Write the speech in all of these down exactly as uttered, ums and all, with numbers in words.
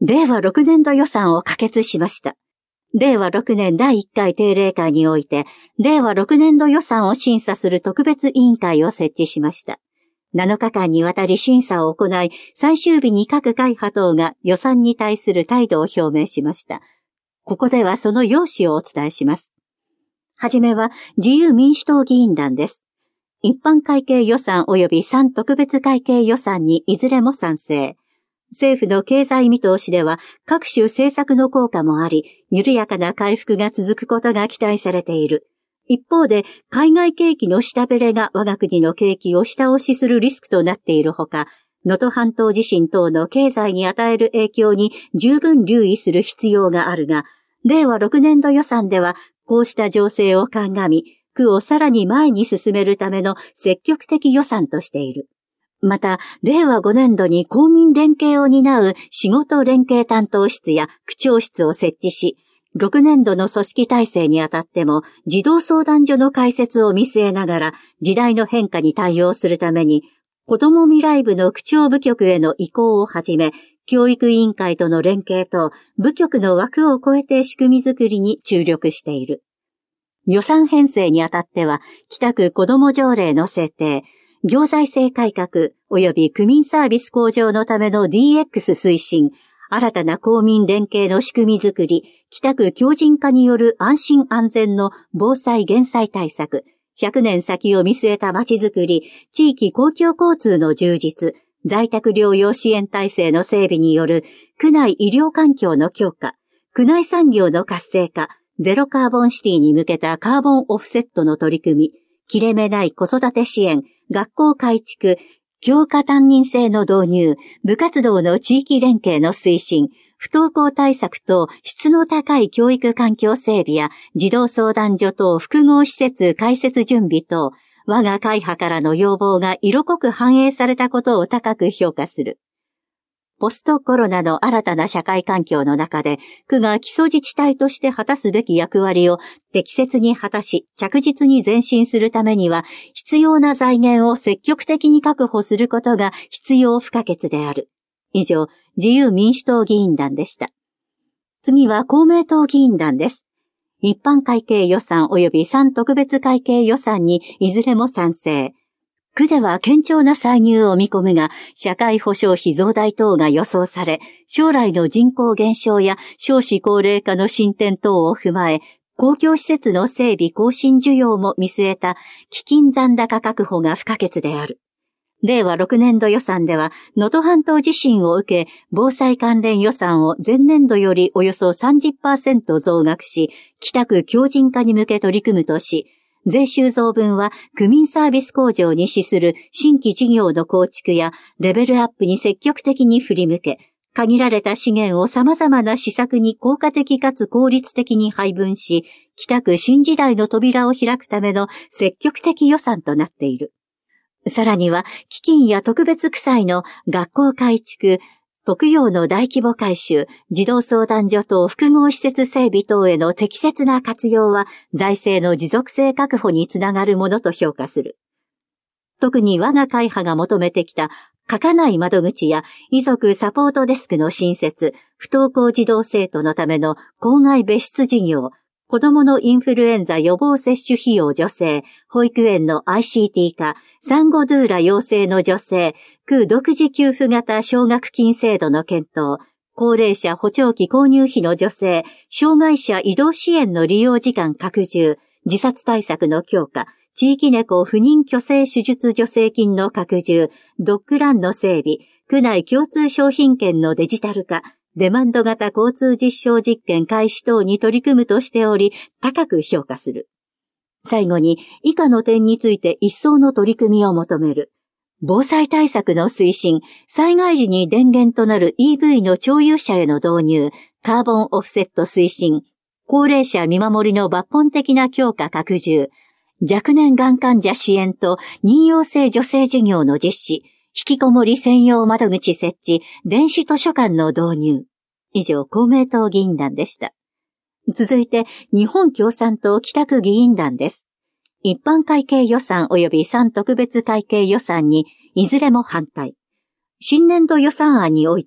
れいわろくねんど予算を可決しました。れいわろくねんだいいっかい定例会において、れいわろくねんど予算を審査する特別委員会を設置しました。なのかかんにわたり審査を行い、最終日に各会派等が予算に対する態度を表明しました。ここではその要旨をお伝えします。はじめは自由民主党議員団です。一般会計予算及びさん特別会計予算にいずれも賛成。政府の経済見通しでは各種政策の効果もあり、緩やかな回復が続くことが期待されている。一方で、海外景気の下振れが我が国の景気を下押しするリスクとなっているほか、能登半島地震等の経済に与える影響に十分留意する必要があるが、れいわろくねんど予算ではこうした情勢を鑑み、区をさらに前に進めるための積極的予算としている。また、れいわごねんどに公民連携を担う仕事連携担当室や区長室を設置し、ろくねんどの組織体制にあたっても児童相談所の開設を見据えながら時代の変化に対応するために、子ども未来部の区長部局への移行をはじめ、教育委員会との連携と部局の枠を超えて仕組みづくりに注力している。予算編成にあたっては、北区子ども条例の制定、行財政改革及び区民サービス向上のための ディーエックス 推進、新たな公民連携の仕組みづくり、北区強靭化による安心安全の防災減災対策、ひゃくねん先を見据えたまちづくり、地域公共交通の充実、在宅療養支援体制の整備による区内医療環境の強化、区内産業の活性化、ゼロカーボンシティに向けたカーボンオフセットの取り組み、切れ目ない子育て支援、学校改築、教科担任制の導入、部活動の地域連携の推進、不登校対策と質の高い教育環境整備や児童相談所等複合施設開設準備等、我が会派からの要望が色濃く反映されたことを高く評価する。ポストコロナの新たな社会環境の中で、区が基礎自治体として果たすべき役割を適切に果たし、着実に前進するためには、必要な財源を積極的に確保することが必要不可欠である。以上、自由民主党議員団でした。次は公明党議員団です。一般会計予算及びさん特別会計予算にいずれも賛成。区では堅調な歳入を見込むが、社会保障費増大等が予想され、将来の人口減少や少子高齢化の進展等を踏まえ、公共施設の整備更新需要も見据えた基金残高確保が不可欠である。れいわろくねんど予算では、能登半島地震を受け、防災関連予算を前年度よりおよそ さんじゅっパーセント 増額し、北区強靭化に向け取り組むとし、税収増分は区民サービス向上に資する新規事業の構築やレベルアップに積極的に振り向け、限られた資源を様々な施策に効果的かつ効率的に配分し、北区新時代の扉を開くための積極的予算となっている。さらには、基金や特別区債の学校改築、特養の大規模改修、児童相談所等複合施設整備等への適切な活用は財政の持続性確保につながるものと評価する。特に我が会派が求めてきた書かない窓口や遺族サポートデスクの新設、不登校児童生徒のための校外別室事業、子どものインフルエンザ予防接種費用助成、保育園の アイシーティー 化、産後ドゥーラ養成の助成、区独自給付型奨学金制度の検討、高齢者補聴器購入費の助成、障害者移動支援の利用時間拡充、自殺対策の強化、地域猫不妊去勢手術助成金の拡充、ドッグランの整備、区内共通商品券のデジタル化、デマンド型交通実証実験開始等に取り組むとしており、高く評価する。最後に、以下の点について一層の取り組みを求める。防災対策の推進、災害時に電源となる イーブイ の徴用車への導入、カーボンオフセット推進、高齢者見守りの抜本的な強化拡充、若年がん患者支援と妊用性助成事業の実施、引きこもり専用窓口設置、電子図書館の導入。以上、公明党議員団でした。続いて、日本共産党北区議員団です。一般会計予算及びさん特別会計予算にいずれも反対。新年度予算案において、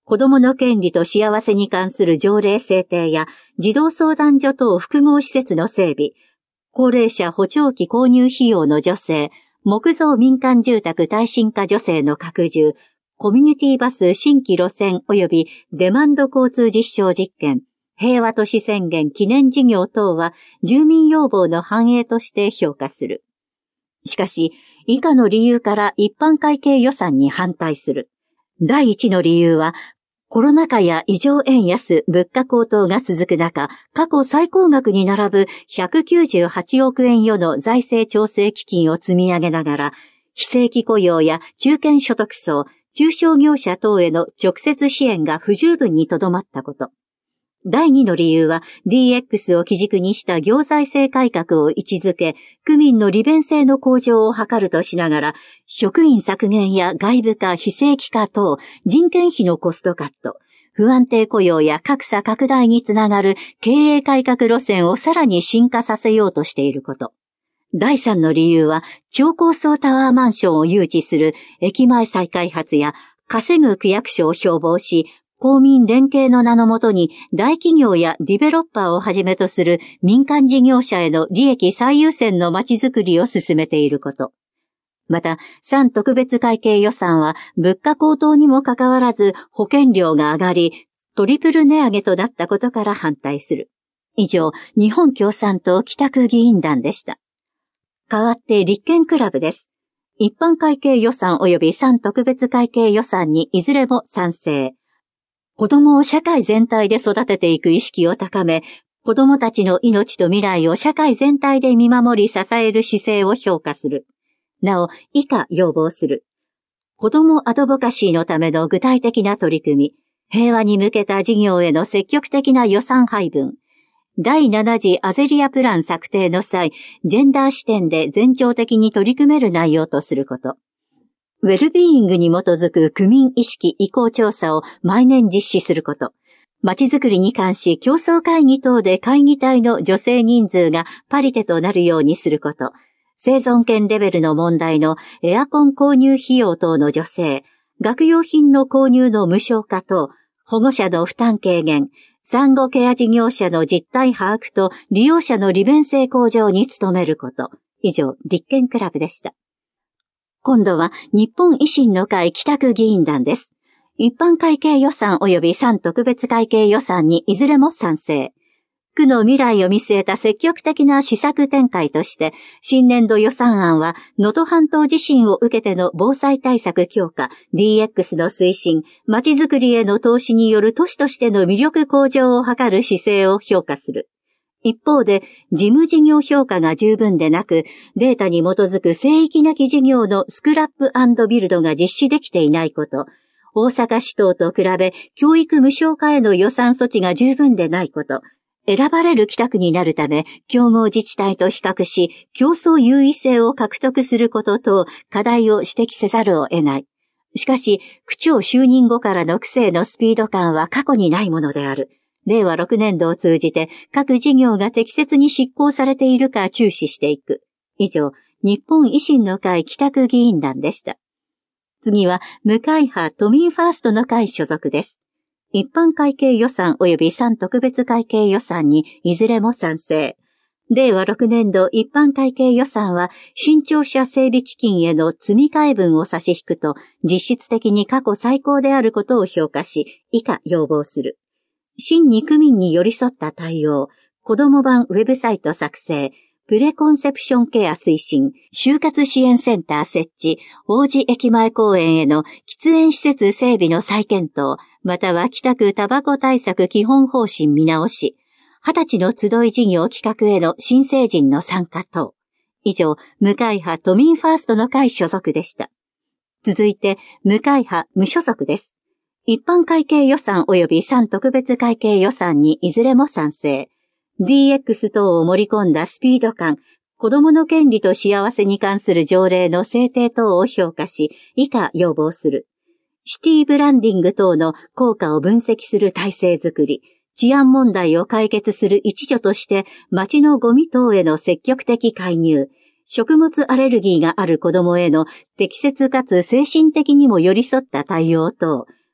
子供の権利と幸せに関する条例制定や児童相談所等複合施設の整備、高齢者補聴器購入費用の助成、木造民間住宅耐震化助成の拡充、コミュニティバス新規路線及びデマンド交通実証実験、平和都市宣言記念事業等は住民要望の反映として評価する。しかし、以下の理由から一般会計予算に反対する。第一の理由は、コロナ禍や異常円安、物価高騰が続く中、過去最高額に並ぶひゃくきゅうじゅうはちおくえん余の財政調整基金を積み上げながら、非正規雇用や中堅所得層、中小業者等への直接支援が不十分にとどまったこと。第二の理由は ディーエックス を基軸にした行財政改革を位置づけ、区民の利便性の向上を図るとしながら、職員削減や外部化、非正規化等、人件費のコストカット、不安定雇用や格差拡大につながる経営改革路線をさらに進化させようとしていること。第三の理由は、超高層タワーマンションを誘致する駅前再開発や、稼ぐ区役所を標榜し、公民連携の名のもとに大企業やディベロッパーをはじめとする民間事業者への利益最優先の街づくりを進めていること。また、さん特別会計予算は物価高騰にもかかわらず保険料が上がり、トリプル値上げとなったことから反対する。以上、日本共産党北区議員団でした。代わって立憲クラブです。一般会計予算及びさん特別会計予算にいずれも賛成。子供を社会全体で育てていく意識を高め、子供たちの命と未来を社会全体で見守り支える姿勢を評価する。なお、以下要望する。子供アドボカシーのための具体的な取り組み、平和に向けた事業への積極的な予算配分、だいなな次アゼリアプラン策定の際、ジェンダー視点で全庁的に取り組める内容とすること。ウェルビーイングに基づく区民意識意向調査を毎年実施すること。街づくりに関し競争会議等で会議体の女性人数がパリテとなるようにすること。生存権レベルの問題のエアコン購入費用等の助成、学用品の購入の無償化等、保護者の負担軽減、産後ケア事業者の実態把握と利用者の利便性向上に努めること。以上、立憲クラブでした。今度は日本維新の会北区議員団です。一般会計予算及びさん特別会計予算にいずれも賛成。区の未来を見据えた積極的な施策展開として、新年度予算案は能登半島地震を受けての防災対策強化、ディーエックス の推進、街づくりへの投資による都市としての魅力向上を図る姿勢を評価する。一方で、事務事業評価が十分でなく、データに基づく聖域なき事業のスクラップ&ビルドが実施できていないこと、大阪市等と比べ教育無償化への予算措置が十分でないこと、選ばれる北区になるため、競合自治体と比較し、競争優位性を獲得すること等、課題を指摘せざるを得ない。しかし、区長就任後からの区政のスピード感は過去にないものである。れいわろくねん度を通じて各事業が適切に執行されているか注視していく。以上、日本維新の会北区議員団でした。次は、無会派都民ファーストの会所属です。一般会計予算及びさん特別会計予算にいずれも賛成。れいわろくねん度一般会計予算は、新庁舎整備基金への積み替え分を差し引くと、実質的に過去最高であることを評価し、以下要望する。新に区民に寄り添った対応、子ども版ウェブサイト作成、プレコンセプションケア推進、就活支援センター設置、王子駅前公園への喫煙施設整備の再検討、または北区タバコ対策基本方針見直し、二十歳の集い事業企画への新成人の参加等。以上、無会派都民ファーストの会所属でした。続いて、無会派無所属です。一般会計予算及びさん特別会計予算にいずれも賛成。ディーエックス 等を盛り込んだスピード感、子どもの権利と幸せに関する条例の制定等を評価し、以下要望する。シティブランディング等の効果を分析する体制づくり、治安問題を解決する一助として街のゴミ等への積極的介入、食物アレルギーがある子どもへの適切かつ精神的にも寄り添った対応等、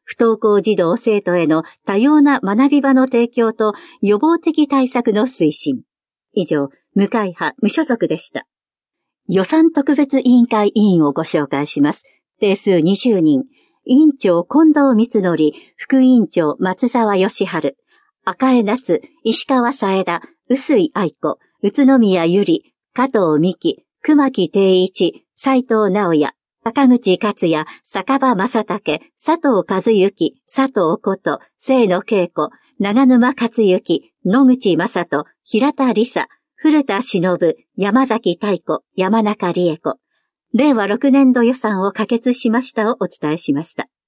不登校児童生徒への多様な学び場の提供と予防的対策の推進。以上、無会派無所属でした。予算特別委員会委員をご紹介します。定数にじゅうにん。委員長近藤光則、副委員長松沢義治、赤江夏、石川さえだ、臼井愛子、宇都宮ゆり、加藤美希、熊木定一、斉藤直也、坂口克也、坂場正武、佐藤和幸、佐藤琴、清野恵子、長沼克幸、野口正人、平田理沙、古田忍、山崎太子、山中理恵子。れいわろくねんど予算を可決しましたをお伝えしました。